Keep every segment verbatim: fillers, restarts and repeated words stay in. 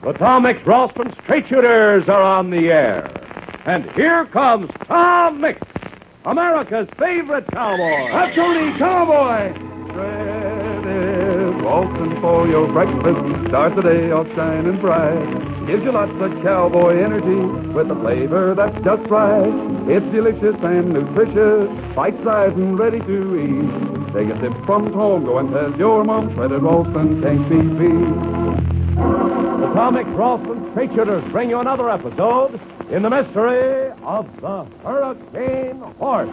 The Tom Mix Ralston Straight Shooters are on the air. And here comes Tom Mix, America's favorite cowboy. A Tony Cowboy! Bread is Ralston for your breakfast. Start the day off shining bright. Gives you lots of cowboy energy with a flavor that's just right. It's delicious and nutritious, bite-sized and ready to eat. Take a sip from home, go and tell your mom shredded Ralston can't be beat. The Tom Mix Ralston Straight Shooters bring you another episode in the mystery of the Hurricane Horse.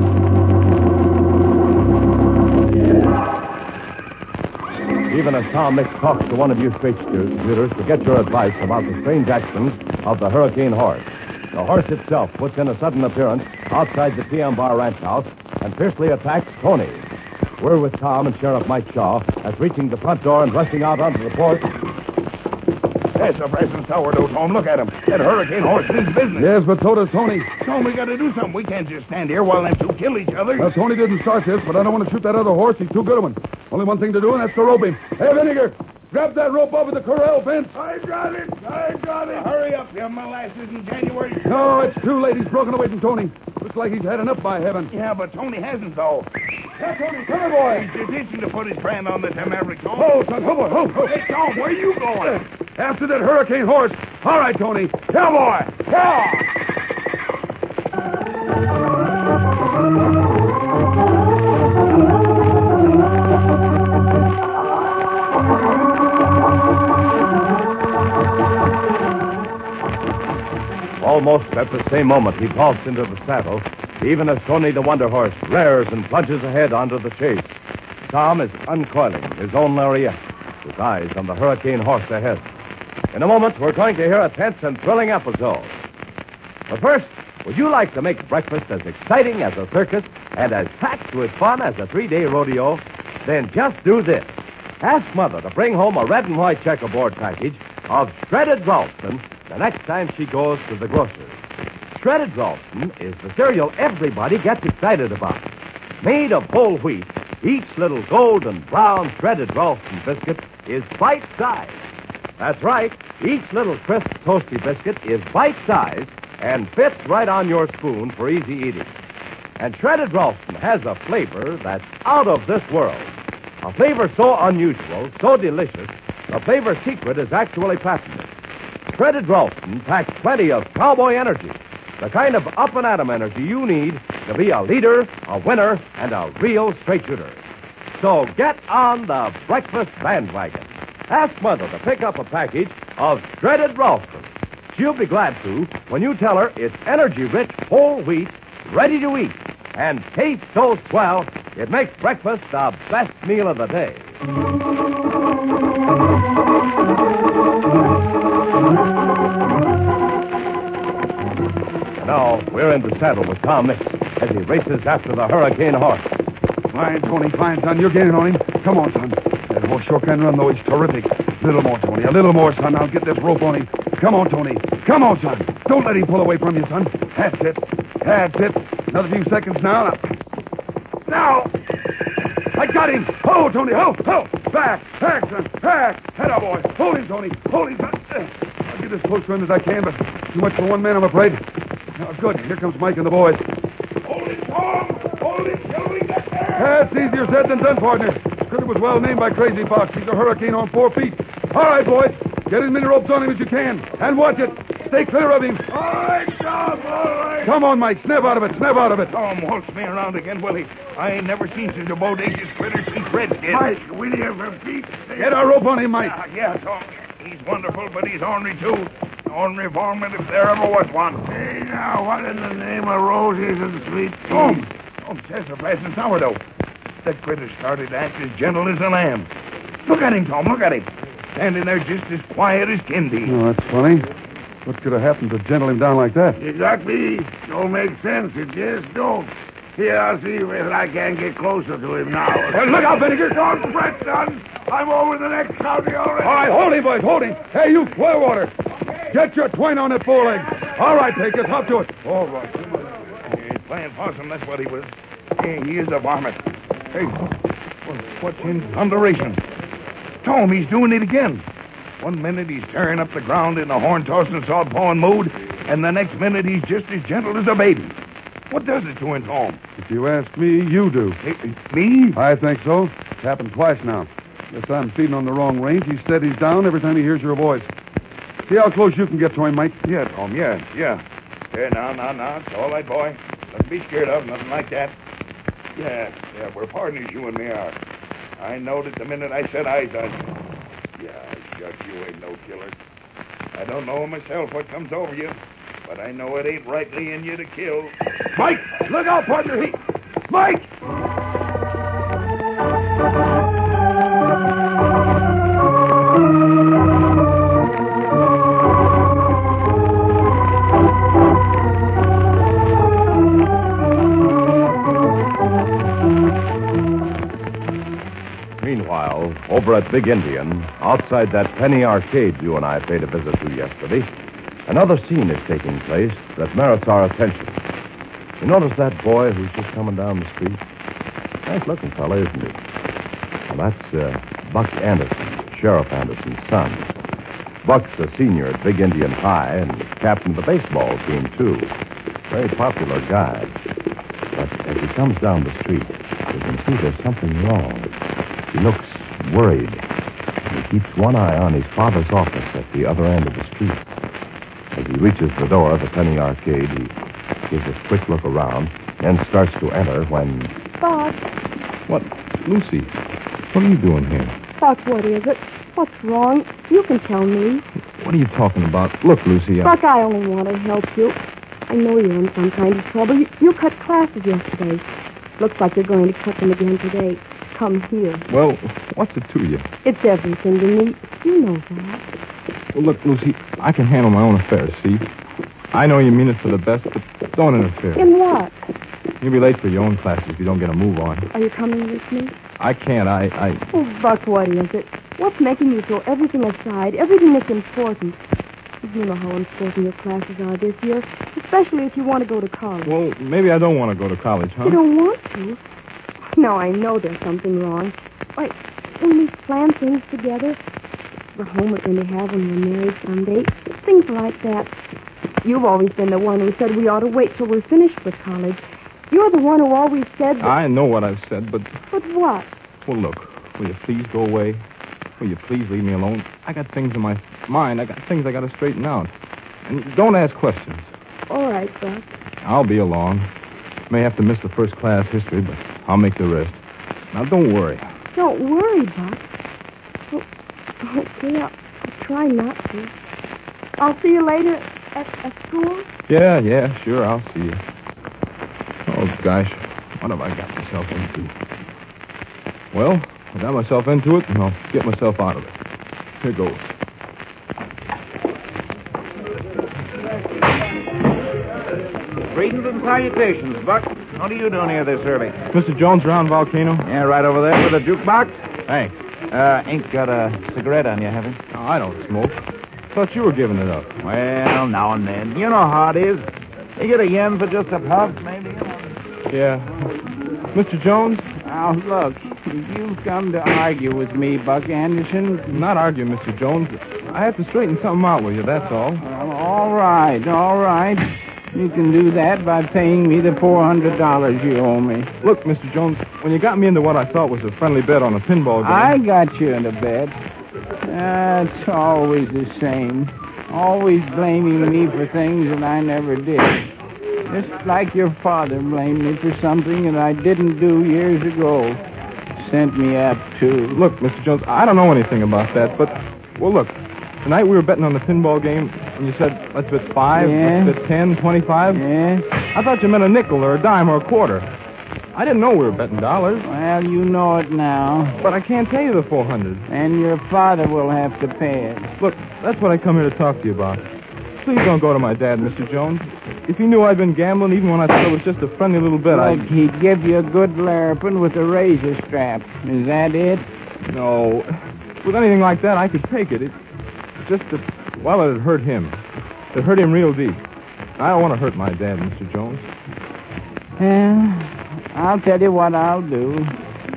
Even as Tom Mix talks to one of you straight shooters to get your advice about the strange actions of the Hurricane Horse, the horse itself puts in a sudden appearance outside the T M Bar Ranch House and fiercely attacks Tony. We're with Tom and Sheriff Mike Shaw as reaching the front door and rushing out onto the porch. Yes, a presence sourdough, Tom. Look at him. That Hurricane Horse means business. Yes, but so does Tony. Tom, we got to do something. We can't just stand here while them two kill each other. Well, Tony didn't start this, but I don't want to shoot that other horse. He's too good a one. Only one thing to do, and that's to rope him. Hey, Vinegar, grab that rope over the corral fence. I got it. I got it. Hurry up, you molasses in January. No, it's too late. He's broken away from Tony. Looks like he's had enough, by heaven. Yeah, but Tony hasn't, though. Hey, Tony, come here, boy. He's itching to put his brand on the Tamarick, Tom. Oh, son, oh, boy, oh, oh. Hey, Tom, where are you going? After that Hurricane Horse. All right, Tony. Cowboy. Cow. Almost at the same moment, he vaults into the saddle, even as Tony the Wonder Horse rears and plunges ahead onto the chase. Tom is uncoiling his own lariat, his eyes on the Hurricane Horse ahead. In a moment, we're going to hear a tense and thrilling episode. But first, would you like to make breakfast as exciting as a circus and as packed with fun as a three-day rodeo? Then just do this. Ask Mother to bring home a red and white checkerboard package of shredded Ralston the next time she goes to the grocer's. Shredded Ralston is the cereal everybody gets excited about. Made of whole wheat, each little golden brown shredded Ralston biscuit is bite-sized. That's right. Each little crisp, toasty biscuit is bite-sized and fits right on your spoon for easy eating. And shredded Ralston has a flavor that's out of this world. A flavor so unusual, so delicious, the flavor secret is actually patented. Shredded Ralston packs plenty of cowboy energy, the kind of up-and-atom energy you need to be a leader, a winner, and a real straight shooter. So get on the breakfast bandwagon. Ask Mother to pick up a package of shredded Ralston. She'll be glad to when you tell her it's energy-rich whole wheat, ready to eat, and tastes so swell it makes breakfast the best meal of the day. Now, we're in the saddle with Tom Mix as he races after the Hurricane Horse. Fine, Tony, fine, son. You're gaining on him. Come on, son. That horse sure can run, though. He's terrific. A little more, Tony. A little more, son. I'll get this rope on him. Come on, Tony. Come on, son. Don't let him pull away from you, son. That's it. That's it. Another few seconds now. Now. I got him. Oh, Tony. Oh, oh. Back. Back, son. Back. Head up, boy. Hold him, Tony. Hold him, son. I'll get as close to him as I can, but too much for one man, I'm afraid. Now, good. Here comes Mike and the boys. Hold him, Tom. Hold him till we get there. That's easier said than done, partner. Critter was well named by Crazy Fox. He's a hurricane on four feet. All right, boys. Get as many ropes on him as you can. And watch it. Stay clear of him. All right, Tom. All right. Come on, Mike. Snap out of it. Snap out of it. Tom, waltz me around again, Willie. I ain't never seen such a bodacious critter since Redskin. Mike, will you ever beat? Get our rope on him, Mike. Yeah, yeah, Tom. He's wonderful, but he's ornery, too. Ornery varmint if there ever was one. Hey, now, what in the name of roses and sweet tea? Tom. Tom says a pleasant sourdough. That critter started to act as gentle as a lamb. Look at him, Tom. Look at him. Standing there just as quiet as can be. Oh, that's funny. What could have happened to gentle him down like that? Exactly. Don't make sense. It just don't. Here, I'll see if I can get closer to him now. Well, look out, Vinegar. Don't fret, son. I'm over the next county already. All right, hold him, boys. Hold him. Hey, you, Clearwater. Get your twine on that foreleg. All right, take us up to it. All right. He's playing possum. That's what he was. Hey, he is a varmint. Hey, what's in thunderation? Tom, he's doing it again. One minute he's tearing up the ground in a horn-tossing, sod-pawing mood, and the next minute he's just as gentle as a baby. What does it to him, Tom? If you ask me, you do. Hey, me? I think so. It's happened twice now. This time feeding on the wrong range, he steadies down every time he hears your voice. See how close you can get to him, Mike. Yeah, Tom, yeah, yeah. Yeah, now, now, now. It's all right, boy. Nothing to be scared of, nothing like that. Yeah, yeah, we're partners, you and me are. I knowed it the minute I set eyes on you. Yeah, shucks, you ain't no killer. I don't know myself what comes over you, but I know it ain't rightly in you to kill. Mike! Look out, partner! He... Mike! Meanwhile, over at Big Indian, outside that penny arcade you and I paid a visit to yesterday, another scene is taking place that merits our attention. You notice that boy who's just coming down the street? Nice-looking fellow, isn't he? Well, that's uh, Buck Anderson, Sheriff Anderson's son. Buck's a senior at Big Indian High and captain of the baseball team, too. Very popular guy. But as he comes down the street, you can see there's something wrong. He looks worried. And he keeps one eye on his father's office at the other end of the street. As he reaches the door of the penny arcade, he gives a quick look around, then starts to enter when... Buck. What? Lucy, what are you doing here? Buck, what is it? What's wrong? You can tell me. What are you talking about? Look, Lucy, I... Buck, I only want to help you. I know you're in some kind of trouble. You, you cut classes yesterday. Looks like you're going to cut them again today. Come here. Well, what's it to you? It's everything to me. You know that. Well, look, Lucy, I can handle my own affairs, see? I know you mean it for the best, but don't interfere. In what? You'll be late for your own classes if you don't get a move on. Are you coming with me? I can't. I... I... Oh, Buck, what is it? What's making you throw everything aside, everything that's important? You know how important your classes are this year, especially if you want to go to college. Well, maybe I don't want to go to college, huh? You don't want to? Now, I know there's something wrong. Why, when we plan things together, the home we're going to have when we're married someday, things like that. You've always been the one who said we ought to wait till we're finished with college. You're the one who always said that... I know what I've said, but... But what? Well, look, will you please go away? Will you please leave me alone? I got things in my mind. I got things I got to straighten out. And don't ask questions. All right, Buck. I'll be along. May have to miss the first class history, but I'll make the rest. Now, don't worry. Don't worry, Buck. Well, okay, I'll, I'll try not to. I'll see you later at, at school. Yeah, yeah, sure, I'll see you. Oh, gosh, what have I got myself into? Well, I got myself into it, and I'll get myself out of it. Here goes. Greetings and salutations, Buck. What are you doing here this early? Mister Jones around Volcano? Yeah, right over there with a jukebox. Thanks. Uh, ain't got a cigarette on you, have you? Oh, I don't smoke. Thought you were giving it up. Well, now and then. You know how it is. You get a yen for just a puff, maybe. Yeah. Mister Jones? Now, look, you've come to argue with me, Buck Anderson. I'm not arguing, Mister Jones. I have to straighten something out with you, that's all. Well, all right, all right. You can do that by paying me the four hundred dollars you owe me. Look, Mister Jones, when you got me into what I thought was a friendly bet on a pinball game... I got you in a bet. Uh, it's always the same. Always blaming me for things that I never did. Just like your father blamed me for something that I didn't do years ago. Sent me up to... Look, Mister Jones, I don't know anything about that, but... Well, look, tonight we were betting on the pinball game, and you said, let's bet five, Yeah. let's bet ten, twenty-five. Yeah? I thought you meant a nickel or a dime or a quarter. I didn't know we were betting dollars, Well, you know it now. but I can't pay you the four hundred. And your father will have to pay it. Look, that's what I come here to talk to you about. Please don't go to my dad, Mister Jones. If he knew I'd been gambling, even when I thought it was just a friendly little bet, Like I'd... he'd give you a good larpin with a razor strap. Is that it? No. With anything like that, I could take it. It's just that, well, it'd hurt him. It hurt him real deep. I don't want to hurt my dad, Mister Jones. Well, I'll tell you what I'll do.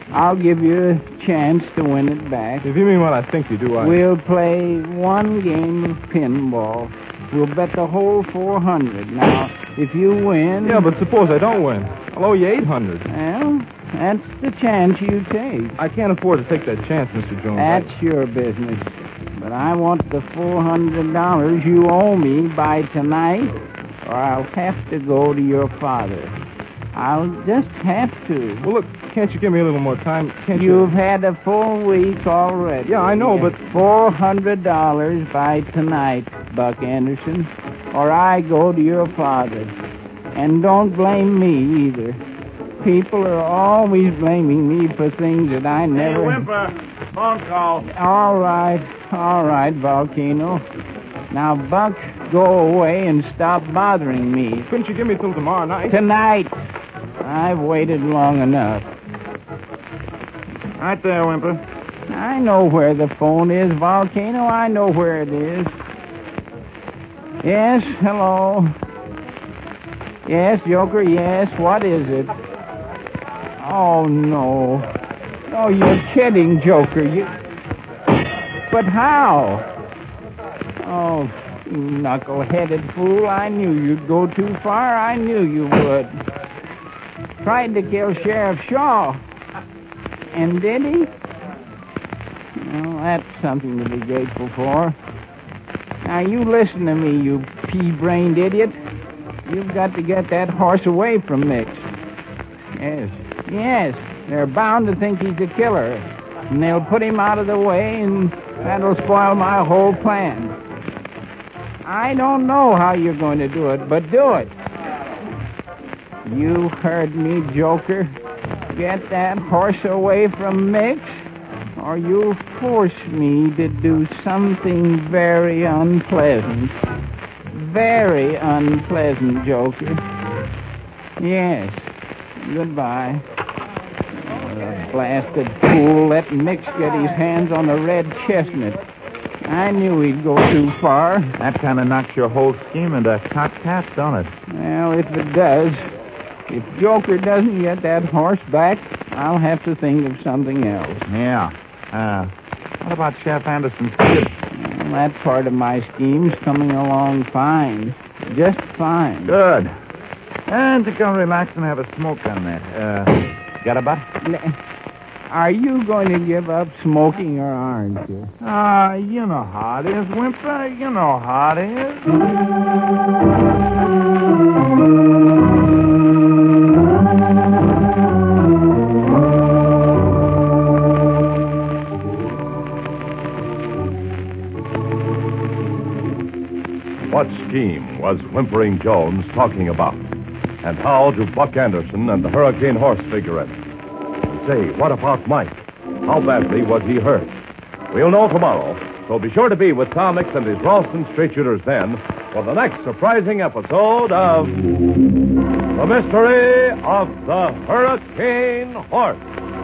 I'll give you a chance to win it back. If you mean what I think you do, I... We'll play one game of pinball. We'll bet the whole four hundred. Now, if you win... Yeah, but suppose I don't win. I'll owe you eight hundred. Well, that's the chance you take. I can't afford to take that chance, Mister Jones. That's your business. But I want the four hundred dollars you owe me by tonight, or I'll have to go to your father. I'll just have to. Well, look, can't you give me a little more time? Can't you... You've had a full week already. Yeah, I know, but... four hundred dollars by tonight, Buck Anderson, or I go to your father. And don't blame me either. People are always blaming me for things that I never... Hey, Wimper, phone call. All right, all right, Volcano. Now, Buck, go away and stop bothering me. Couldn't you give me till tomorrow night? Tonight. I've waited long enough. Right there, Wimper. I know where the phone is, Volcano. I know where it is. Yes, hello. Yes, Joker, yes. What is it? Oh, no. Oh, you're kidding, Joker. You... But how? Oh, you knuckle-headed fool. I knew you'd go too far. I knew you would. Tried to kill Sheriff Shaw. And did he? Well, that's something to be grateful for. Now, you listen to me, you pea-brained idiot. You've got to get that horse away from Mix. Yes, yes. They're bound to think he's a killer. And they'll put him out of the way, and that'll spoil my whole plan. I don't know how you're going to do it, but do it. You heard me, Joker. Get that horse away from Mix, or you'll force me to do something very unpleasant. Very unpleasant, Joker. Yes. Goodbye. Oh, the blasted fool let Mix get his hands on the red chestnut. I knew he'd go too far. That kind of knocks your whole scheme into cocked hats, don't it? Well, if it does, if Joker doesn't get that horse back, I'll have to think of something else. Yeah. Uh, what about Sheriff Anderson's kid? Well, that part of my scheme's coming along fine. Just fine. Good. And to go relax and have a smoke on that. Uh, got a butt? Are you going to give up smoking or aren't you? Ah, uh, you know how it is, Wimper. You know how it is. What scheme was Whimpering Jones talking about? And how do Buck Anderson and the Hurricane Horse figure in? Say, what about Mike? How badly was he hurt? We'll know tomorrow, so be sure to be with Tom Mix and his Ralston Straight Shooters then for the next surprising episode of The Mystery of the Hurricane Horse.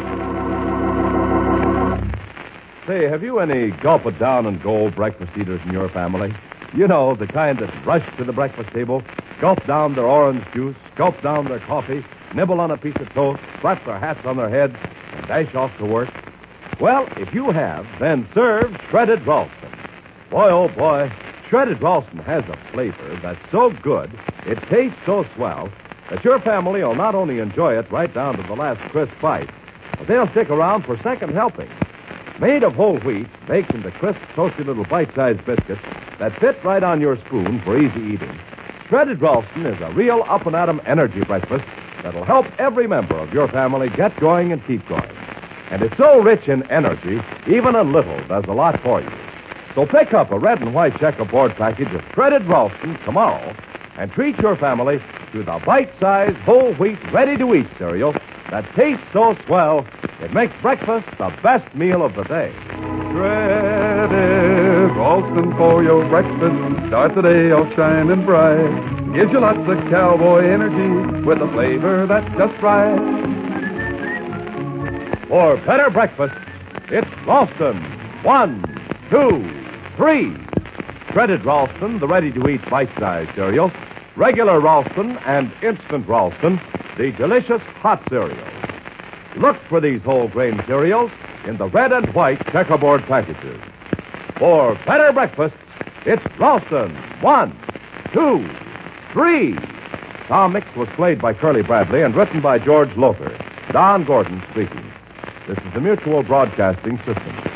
Say, have you any gulp-it-down-and-go breakfast eaters in your family? You know, the kind that rush to the breakfast table, gulp down their orange juice, gulp down their coffee, nibble on a piece of toast, slap their hats on their heads, and dash off to work. Well, if you have, then serve Shredded Ralston. Boy, oh boy, Shredded Ralston has a flavor that's so good, it tastes so swell, that your family will not only enjoy it right down to the last crisp bite, but they'll stick around for second helping. Made of whole wheat, baked into crisp, toasty little bite-sized biscuits that fit right on your spoon for easy eating. Shredded Ralston is a real up-and-atom energy breakfast that'll help every member of your family get going and keep going. And it's so rich in energy, even a little does a lot for you. So pick up a red and white checkerboard package of Shredded Ralston tomorrow and treat your family to the bite-sized, whole wheat, ready-to-eat cereal that tastes so swell, it makes breakfast the best meal of the day. Shredded Ralston for your breakfast. Start the day off shining bright. Gives you lots of cowboy energy with a flavor that's just right. For better breakfast, it's Ralston. One, two, three. Shredded Ralston, the ready-to-eat bite-sized cereal. Regular Ralston and instant Ralston, the delicious hot cereal. Look for these whole grain cereals in the red and white checkerboard packages. For better breakfast, it's Ralston. One, two, three. Tom Mix was played by Curly Bradley and written by George Lothar. Don Gordon speaking. This is the Mutual Broadcasting System.